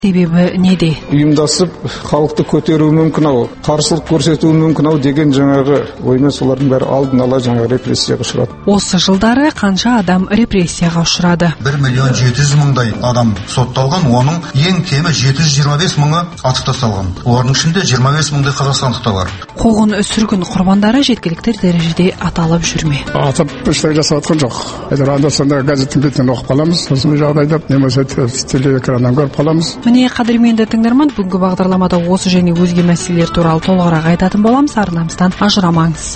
Себебі неде? Ұйымдасып, халықты көтеруі мүмкін ау, қарсылық көрсетуі мүмкін ау деген жаңағы оймен солардың бәрі алдын ала жаңағы репрессияға ұшырады. Осы жылдары қанша адам репрессияға ұшырады? 1.700.000 адам сотталған, оның ең кемі 725.000-ы атып тасталған. Олардың ішінде 25.000 қазақстандық та бар. Қуғын сүргін құрбандары жеткілікті дәрежеде аталып жүрме? Атып ештеңе жасап жатқан жоқ. Анда сонда газеттің бетінен оқып қаламыз, осындай жағдайда немесе телеэкраннан көріп қаламыз. Міне қадірменді тыңдарман, бүгінгі бағдарламада осы және өзге мәселелер туралы толығырақ айтатын боламыз, арнамыздан ажырамаңыз.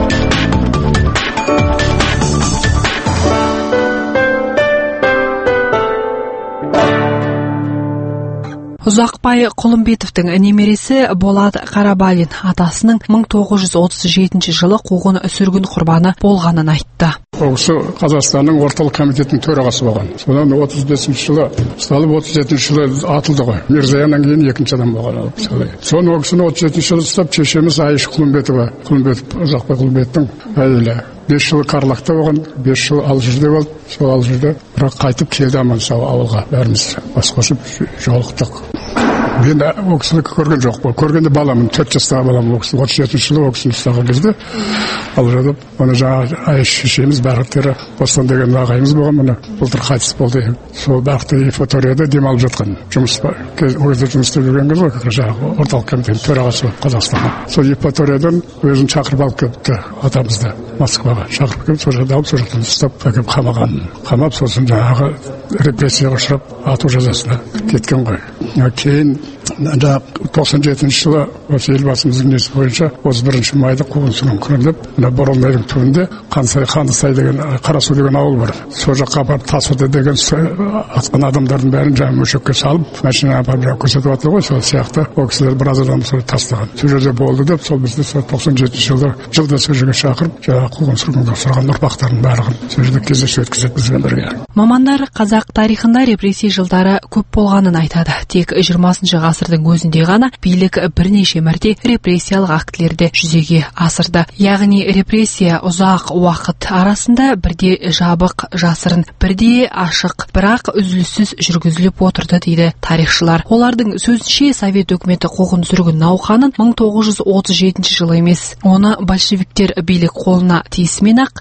Ұзақбай Құлымбетовтің немересі Болат Қарабалин атасының 1937 жылы қуғын сүргін құрбаны болғанын айтты. Осы Қазақстанның орталық комитетінің төрағасы болған. Содан 35 жылы ұсталып, 37 жылы атылды ғой. Мирзаяннан кейін екінші адам болған. Соны ол кісіні 37 жылы ұстап, шешеміз Айш Құлымбетова, Ұзақбай Құлымбеттің әйелі. 5 жыл Қарлақта болған, 5 жыл Алжирде болды. Сол Алжирде бірақ қайтып келді аман сау ауылға. Бәріміз бас қосып жолықтық. Мен ол кісіні көрген жоқ қой. Көргенде баламын, 4 жастағы балам, ол кісі 37 жылы ол кісіні ұстаған кезде Алжирде оны жаңа Айш шешеміз Бақыттері Бостан деген ағайымыз болған, мына былтыр қайтыс болды. Сол Бақытты Евпаторияда демалып жатқан. Жұмыс бар. Ол кезде жұмыс істеп жүрген кезде жаңағы орталық комитеттің төрағасы Қазақстанға. Сол Евпаториядан өзін шақырып алып келіпті атамызды Москваға. Шақырып келіп, сол жерде алып, сол жақтан ұстап әкеп қамаған. Қамап, сосын жаңағы репрессияға ұшырап, ату жазасына кеткен ғой. Кейін 97 жылы осы елбасымыздың несі бойынша 31 майда қуғын сүргін күнінде мына Боралмайдың түбінде Қандысай деген Қарасу деген ауыл бар. Сол жаққа апарып Тасуды деген атқан адамдардың бәрін жаңа мөшекке салып, машина апарып көрсетіп жатыр ғой. Сол сияқты ол кісілер біраз адам сол тастаған. Сол жерде болды деп, сол бізді 97 жылда сол жерге шақырып, жаңа қуғын сүргінге ұшыраған ұрпақтардың барлығын сол жерде кездесу өткізеді бізбен бірге. Мамандар қазақ тарихында репрессия жылдары көп болғанын айтады. Тек 20 ғасырдың өзінде ғана билік бірнеше мәрте репрессиялық актілерді жүзеге асырды. Яғни репрессия ұзақ уақыт арасында бірде жабық, жасырын, бірде ашық, бірақ үзіліссіз жүргізіліп отырды дейді тарихшылар. Олардың сөзінше Совет өкіметі қуғын сүргін науқанын 1937 жылы емес, оны большевиктер билік қолына тиісімен-ақ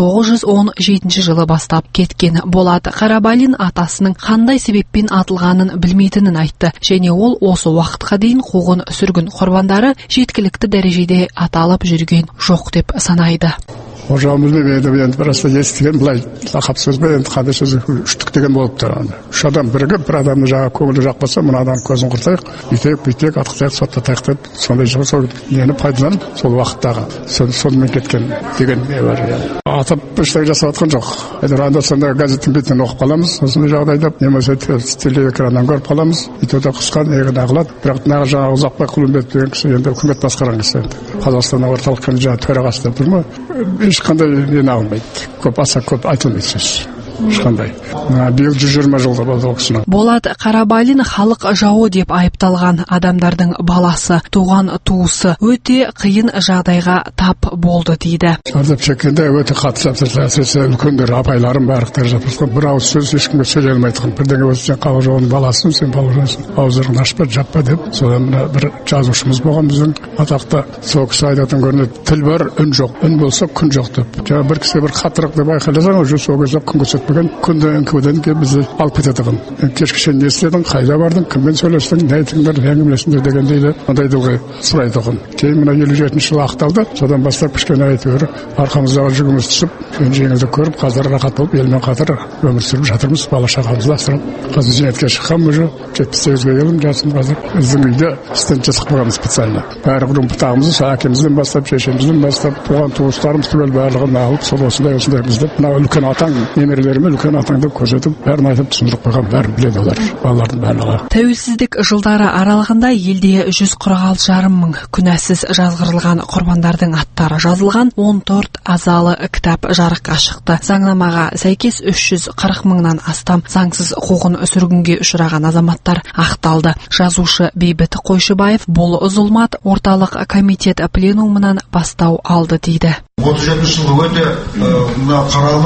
1917 жылы бастап кеткен. Болат Қарабалин атасының қандай себеппен атылғанын білмейтінін айтты, және ол осы уақытқа дейін қуғын сүргін құрбандары жеткілікті дәрежеде аталып жүрген жоқ деп санайды. Ожауымызбен енді бірасында естіген былай лақап сөзбен енді қандай сөз үштік деген болып тұр. Үш адам бірігіп, бір адамды жаңа көңілі жақпаса, мына адам көзін құртайық, бүйтейік, атықтайық, соттатайық деп, сондай жылы сол нені пайдаланып, сол уақыттағы сонымен кеткен деген не бар. Атып ештеңе жасап жатқан жоқ. Анда сонда газеттің бетінен оқып қаламыз, осындай жағдайда, немесе телеэкраннан көріп қаламыз, өте қысқан егін ағылады. Бірақ жаңа Ұзақбай Құлымбетов деген кісі енді үкімет басқарған кісі. Қазақстанның орталық комитетінің төрағасы деп тұр ма? Ешқандай нені алмайды. Аса көп айтылмайды сөз. Ешқандай. Биыл 120 жылда болды ол кісінің. Болат Қарабалин халық жауы деп айыпталған адамдардың баласы, туған туысы өте қиын жағдайға тап болды дейді. Зардап шеккенде өте қатты әсіресе үлкендер, апайларым барлықтары жатыр. Bir ауыз сөз ешкімге сөйлей алмайтын. Бірдеңе болса сен халық жауының баласың, сен баласың. Ауыздарыңды ашпа, жаппа деп. Содан бір жазушымыз болған біздің атақты. Сол кісі айтатын көрінеді, тіл бар, үн жоқ. Үн болса күн жоқ деп. Жаңа бір кісіге бір хаттырақ деп айқайласаң, уже сол кезде күн көрсетпеген. Күнден келіп бізді алып кетеді. Кешкішен не істедің, қайда бардың, кіммен сөйлестің, не айтыңдар, әңгімелесіңдер дегендейді. Ондайды ғой сұрайды ғой. Кейін мына 57 жылы ақталды. Содан бастап кішкене әйтеуір арқамыздағы жүгіміз түсіп, жеңілді көріп, қазір рахат болып, елмен қатар өмір сүріп жатырмыз, бала шағамызды асырап. Қазір зейнетке шыққанмын уже, 78-ге келдім, жасым қазір. Біздің үйде студент жасап қойғанбыз специально. Барлығын бұтағымызды, әкемізден бастап, шешемізден бастап, туған туыстарымыз түгел барлығын алып, сол осындай бізді. Мына үлкен атаң, немерелеріме үлкен атаңды көрсетіп, бәрін айтып түсіндіріп қойған, бәрін біледі олар, балалардың барлығы. Тәуелсіздік жылдары аралығында елде 146,5 мың күнәсіз жазғырылған құрбандардың аттары жазылған 14 азалы кітап жарыққа шықты. Заңнамаға сәйкес 340 мыңнан астам заңсыз қуғын сүргінге ұшыраған азаматтар ақталды. Жазушы Бейбіт Қойшыбаев бұл зұлмат орталық комитет пленумынан бастау алды дейді. 37 жылғы өте қаралы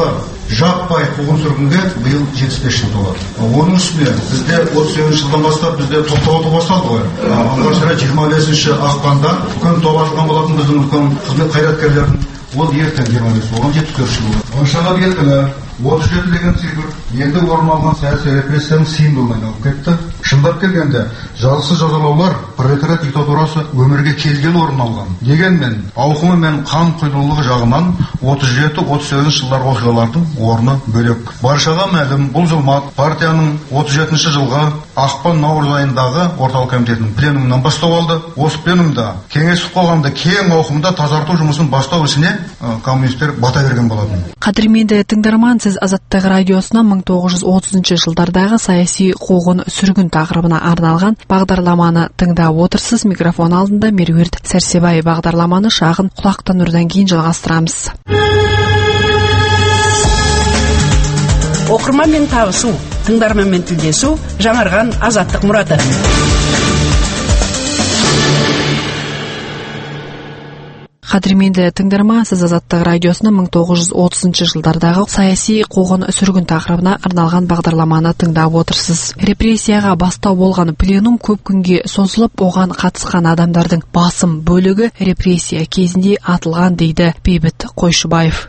Жаппай қуғын-сүргінге биыл 75 жыл толады. Оның үстіне бізде 38 жылдан бастап бізде тоқтауды басталды ғой. Алғаш рет 25 ақпанда күн тоғажылған болатын біздің үлкен қызмет қайраткерлердің. Ол ертең 25, оған 74 жыл болды. Оншаға белгілі 37 деген цифр енді орын алған саяси репрессияның символына айналып кетті. Шындап келгенде жазықсыз жазалаулар пролетариат диктатурасы өмірге келген орын алған. Дегенмен ауқымы мен қан құйдылығы жағынан 37-38 жылдар оқиғалардың орны бөлек. Баршаға мәлім, бұл зұлмат партияның 37 жылғы ақпан-наурыз айындағы орталық комитетінің пленумынан бастау алды. Осы пленумда кеңестік қоғамды кең ауқымда тазарту жұмысын бастау ісіне коммунистер бата берген болатын. Қадірменді тыңдарман, сіз Азаттық радиосына 1930 жылдардағы саяси қуғын сүргін тақырыбына арналған бағдарламаны тыңдап отырсыз. Микрофон алдында Меруерт Сәрсебай. Бағдарламаны шағын құлақтанудан кейін жалғастырамыз. Оқырманмен табысу, тыңдарманмен тілдесу, жаңарған азаттық мұраты. Қадірменді тыңдарман, сіз Азаттық радиосына 1930 жылдардағы саяси қуғын сүргін тақырыбына арналған бағдарламаны тыңдап отырсыз. Репрессияға бастау болған пленум көп күнге созылып, оған қатысқан адамдардың басым бөлігі репрессия кезінде атылған, дейді Бейбіт Қойшыбаев.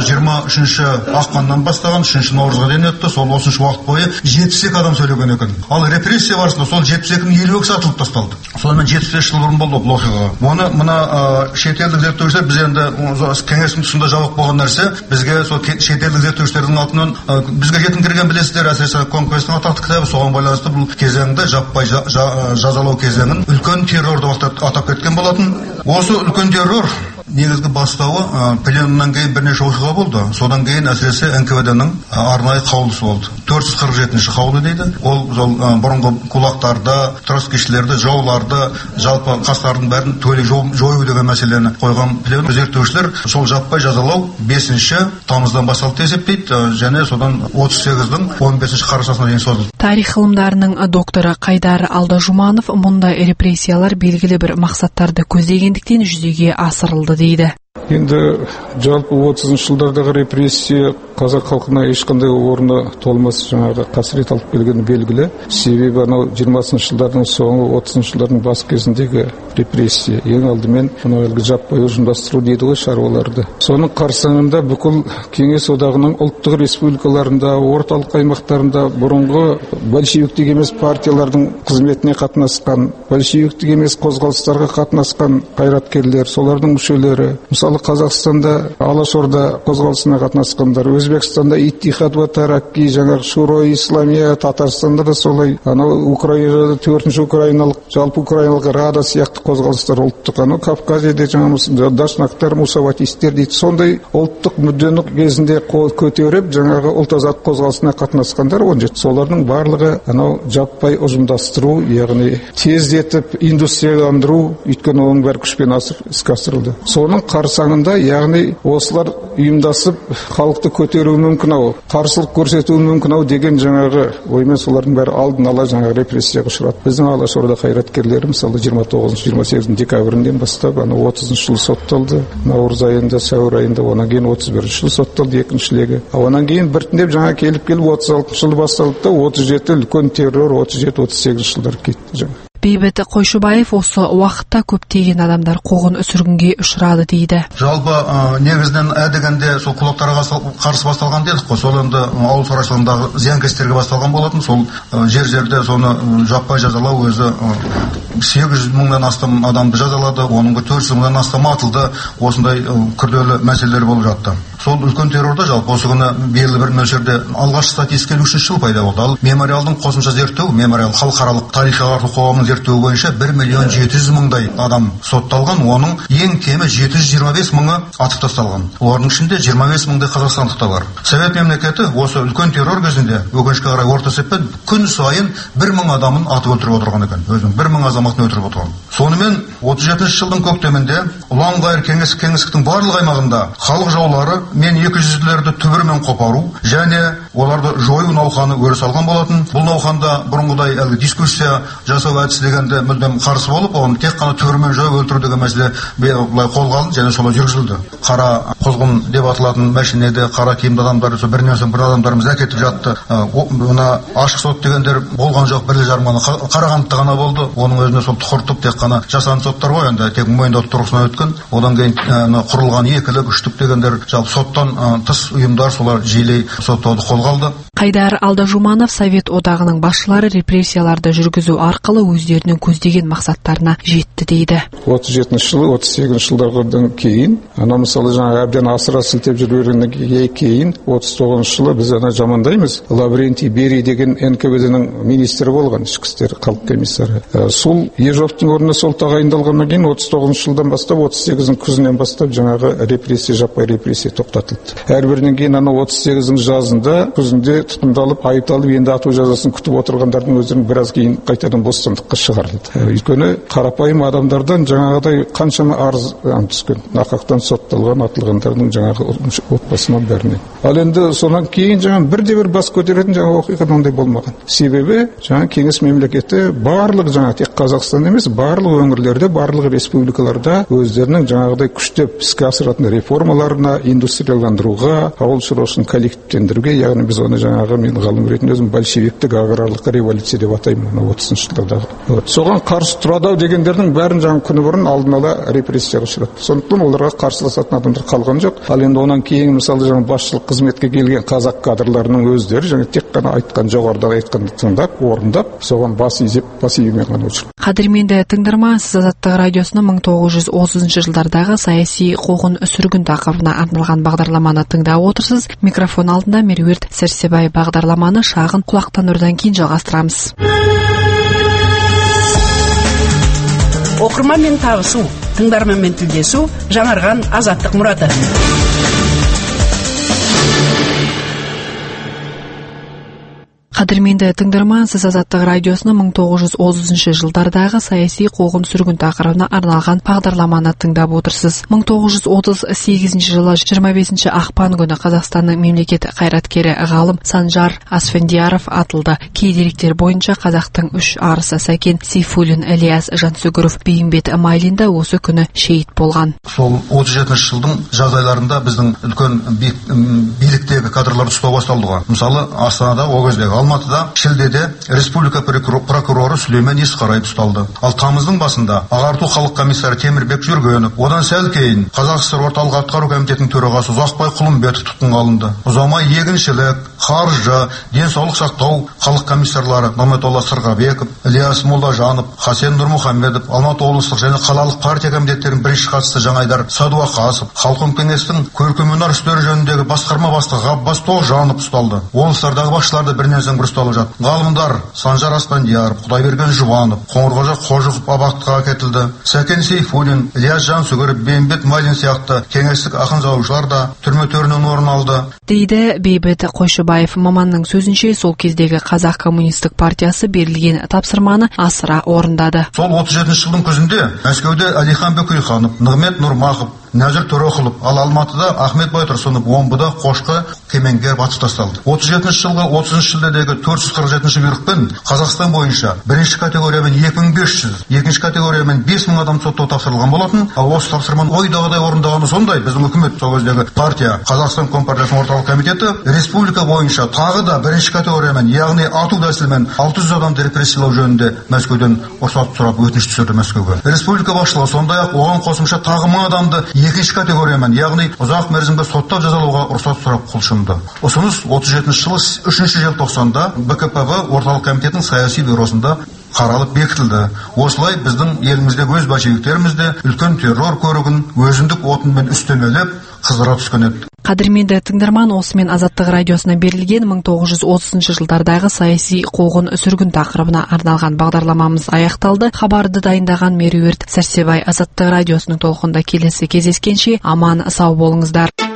23 ақпаннан бастаған 3 наурызға дейін өтті. Сол осыншы уақыт бойы 72 адам сөйлеген екен. Ал репрессия барысында сол 72-ның 52-сі атылып тасталды. Сонымен 75 жыл бұрын болды бұл оқиға. Оны мына шетелдік зерттеушілер, біз енді кеңестің тұсында жабық болған нәрсе, бізге сол шетелдік зерттеушілердің атынан бізге жетіңкірген білесіздер, әсіресе Конквесттің атақты кітабы, соған байланысты бұл кезеңді жаппай жазалау кезеңін үлкен террорды атап кеткен болатын. Осы үлкен террор негізгі бастауы пленумнан кейін бірнеше оқиға болды. Содан кейін әсіресе НКВД-ның арнайы қаулысы болды. 447-ші қаулы дейді. Ол бұрынғы кулактарды, троцкийшілерді, жауларды, жалпы қастардың бәрін төле жою деген мәселені қойған пленум. Зерттеушілер сол жаппай жазалау 5-ші тамыздан басталды есептейді, және содан 38-дің 15-ші қарашасына дейін созылды. Тарих ғылымдарының докторы Қайдар Алдажуманов мұндай репрессиялар белгілі бір мақсаттарды көздегендіктен жүзеге асырылды дейді. Енді жалпы 30 жылдардағы репрессия қазақ халқына ешқандай орны толмас жаңағы қасірет алып келгені белгілі. Себебі анау 20 жылдардың соңы 30 жылдардың бас кезіндегі репрессия ең алдымен әлгі жаппай ұжымдастыру дейді ғой шаруаларды. Соның қарсаңында бүкіл Кеңес одағының ұлттық республикаларында, орталық аймақтарында бұрынғы большевиктік емес партиялардың қызметіне қатынасқан, большевиктік емес қозғалыстарға қатынасқан қайраткерлер, солардың мүшелері, мысалы Қазақстанда Алашорда қозғалысына қатынасқандар, Өзбекстанда Иттихад ва Таракки, жаңағы Шуро-и Исламия, Татарстанда да солай, анау Украинада 4-ші украиналық, жалпы украиналық Рада сияқты қозғалыстар ұлттық, анау Кавказияда жаңағы дашнактар, мусаватистер дейді. Сондай ұлттық мүддені кезінде көтеріп, жаңағы ұлт азат қозғалысына қатынасқандар 17. Солардың барлығы анау жаппай ұжымдастыру, яғни тездетіп индустрияландыру, өйткені оның бәрі күшпен іске асырылды. Соның қарсаңында, яғни осылар ұйымдасып халықты көтеруі мүмкін ау, қарсылық көрсетуі мүмкін ау деген жаңағы оймен солардың бәрі алдын ала жаңағы репрессияға ұшырады. Біздің Алашорда қайраткерлері мысалы 29-28 декабрьден бастап 30 жыл сотталды. Наурыз айында, сәуір айында, онан кейін 31 жыл сотталды екінші легі. Онан кейін біртіндеп жаңа келіп 36 жыл басталды да 37 үлкен террор 37-38 жылдар кетті. Бейбіт Қойшыбаев осы уақытта көптеген адамдар қуғын сүргінге ұшырады дейді. Жалпы негізінен әдігінде сол кулактарға қарсы басталған дедік қой. Сол енді ауыл шаруашылығындағы зиянкестерге басталған болатын. Сол жер-жерде соны жаппай жазалау өзі 800 мыңнан астам адамды жазалады, оның 400 мыңнан астам атылды. Осындай күрделі мәселелер болып жатты. Сол үлкен террорда жалпы осы күні белгілі бір мөлшерде алғаш статистика 3 жыл пайда болды. Ал мемориалдың қосымша зерттеу, мемориал халықаралық тарихи ағарту қоғамының зерттеуі бойынша 1.700.000 адам сотталған, оның ең кемі 725 мыңы атып тасталған. Олардың ішінде 25 мыңдай қазақстандық та бар. Совет мемлекеті осы үлкен террор кезінде өкінішке қарай орта есеппен күн сайын 1000 адамын атып өлтіріп отырған екен. Өзінің 1000 азаматын өлтіріп отырған. Сонымен 37 жылдың көктемінде ұлан-ғайыр кеңістіктің барлық аймағында халық жаулары мен 200-лерді түбірімен қопару және оларды жою науқаны өріс алған болатын. Бұл науқанда бұрынғыдай дискуссия жасау әдістері дегенде мүлдем қарсы болып, оны тек қана төрмен жойып өлтіру деген мәселе былай қолға алынды және солай жүргізілді. Қара құзғын деп аталатын машинеде қара киімді адамдар бірінен соң бір адамдарымыз әкетіп жатты. Мына ашық сот дегендер болған жоқ, бірлі жарманы Қарағандыда ғана болды. Оның өзіне сол тұқыртып тек қана жасанды соттар ғой, енді тек мойындау тұрғысынан өткен. Одан кейін құрылған екілік, үштік дегендер жалпы соттан тыс ұйымдар солар жиілей соттауды қолға алды. Қайдар Алдажуманов Совет одағының басшылары репрессияларды жүргізу арқылы өздерінің көздеген мақсаттарына жетті дейді. 37 жылы, 38 жылдардан кейін, мысалы жаңа әбден асыра сілтеп жүргеннен кейін 39 жылы біз жамандаймыз. Лаврентий Берий деген НКВД-ның министрі болған, ішкі істер халық комиссары. Сол Ежовтың орнына сол тағайындалғаннан кейін 39 жылдан бастап 38-ның күзінен бастап жаңағы репрессия, жаппай репрессия тоқтатылды. Әрбірінен кейін 38-ның жазында күзінде тұтқындалып, айыпталып, енді ату жазасын күтіп отырғандардың өздерінің біраз кейін қайтадан бостандыққа шығарылды. Өйткені қарапайым адамдардан жаңағыдай қаншама арыз түскен, нақақтан сотталған, атылғандардың жаңағы отбасынан бәріне. Ал енді сонан кейін жаңағы бірде-бір бас көтеретін жаңа оқиға ондай болмаған. Себебі жаңа кеңес мемлекеті барлық жаңа тек Қазақстан емес, барлық өңірлерде, барлық республикаларда өздерінің жаңағыдай күштеп іске асыратын реформаларына, индустрияландыруға, ауыл шаруашылығын коллективтендіруге, яғни біз оны жаңағы мен ғалым ретінде өзім большевиктік аграрлық революция деп атаймын 30 жылдардағы. Соған қарсы тұрады дегендердің бәрін жаңа күні бұрын алдын ала репрессияға ұшырады. Сондықтан оларға қарсыласатын адамдар қалған жоқ. Ал енді онан кейін мысалы жаңа басшылық қызметке келген қазақ кадрларының өздері жаңа тек қана айтқан, жоғарыдағы айтқанды тыңдап, орындап, соған бас изеп, бас июмен ғана өшір. Қадірменді тыңдарман, сіз Азаттық радиосының 1930 жылдардағы саяси қуғын-сүргін тақырыбына арналған бағдарламаны тыңдап отырсыз. Микрофон алдында Меруерт Сәрсебай. Бағдарламаны шағын құлақтандырудан кейін жалғастырамыз. Оқырманмен табысу, тыңдарманмен тілдесу, жаңарған азаттық мұраты. Қадірменді тыңдарман, сіз Азаттық радиосының 1930 жылдардағы саяси қуғын-сүргін тақырыбына арналған бағдарламаны тыңдап отырсыз. 1938 жылы 25 ақпан күні Қазақстанның мемлекет қайраткері ғалым Санжар Асфендияров атылды. Кей деректер бойынша қазақтың 3 арысы Сәкен Сейфуллин, Ілияс Жансүгіров, Бейімбет Майлин осы күні шейіт болған. Сол 37 жылдың жаз айларында біздің үлкен биліктегі кадрларды ұстау басталды. Мысалы, Астанада ол кездегі Алматыда шілдеде республика прокуроры Сүлеймен Есқараев ұсталды. Ал тамыздың басында ағарту халық комиссары Темірбек Жүргенов, одан сәл кейін Қазақ ССР орталық атқару комитетінің төрағасы Ұзақбай Құлымбетов тұтқынға алынды. Ұзамай егіншілік, қаржы, денсаулық сақтау халық комиссарлары Мамедолла Сырғабеков, Ілияс Молдажанов, Хасен Нұрмұхамедов, Алматы облыстық және қалалық партия комитеттерінің бірінші хатшысы Жаңайдар Садуақасов, халқын кеңестің көркемөнер істері жөніндегі басқарма бастығы Ғаббас Тоғжанов ұсталды. Облыстардағы басшыларды бірінен соң бір ұсталып жатты. Ғалымдар Санжар Асфендияров, Құдайберген Жұбанов, Қоңырқожа Қожықов абақтыға әкетілді. Сәкен Сейфуллин, Ілияс Жансүгіров, Бейімбет Майлин сияқты кеңестік ақын-жазушылар да түрме төрінен орын алды. Дейді Бейбіт Қойшыбаев. Маманның сөзінше, сол кездегі Қазақ коммунистік партиясы берілген тапсырманы асыра орындады. Сол 37 жылдың күзінде Мәскеуде Әлихан Бөкейханов, Нығмет Нұрмақов, Нәзір Төрөқұлов, ал Алматыда Ахмет Байтұрсынов, Омбыда Қошқы Кемеңгер батып тасталды. 37 жылғы 30 шілдедегі 447 бұйрықпен Қазақстан бойынша бірінші категориямен 2500, екінші категориямен 5000 адам соттау тапсырылған болатын. Ал осы тапсырманы ойдағыдай орындағаны сондай, біздің үкімет сол кездегі партия, Қазақстан Компартиясының орталық комитеті республика бойынша тағы да бірінші категориямен, яғни ату тәсілімен 600 адамды репрессиялау жөнінде Мәскеуден рұқсат сұрап өтініш түсірді Мәскеуге. Республика басшылығы сондай-ақ оған қосымша тағы 1000 адамды екінші категориямен, яғни ұзақ мерзімге соттап жазалауға рұқсат сұрап құлшынды. Ұсыныс 37 жылы 3 желтоқсанда БКПБ орталық комитетінің саяси бюросында қаралып бекітілді. Осылай біздің еліміздегі өз большевиктерімізде үлкен террор көрігін өзіндік отынмен үстемелеп қыздыра түскен еді. Қадірменді тыңдарман, осымен Азаттық радиосына берілген 1930 жылдардағы саяси қуғын-сүргін тақырыбына арналған бағдарламамыз аяқталды. Хабарды дайындаған Меруерт Сәрсебай. Азаттық радиосының толқында келесі кездескенше аман сау болыңыздар.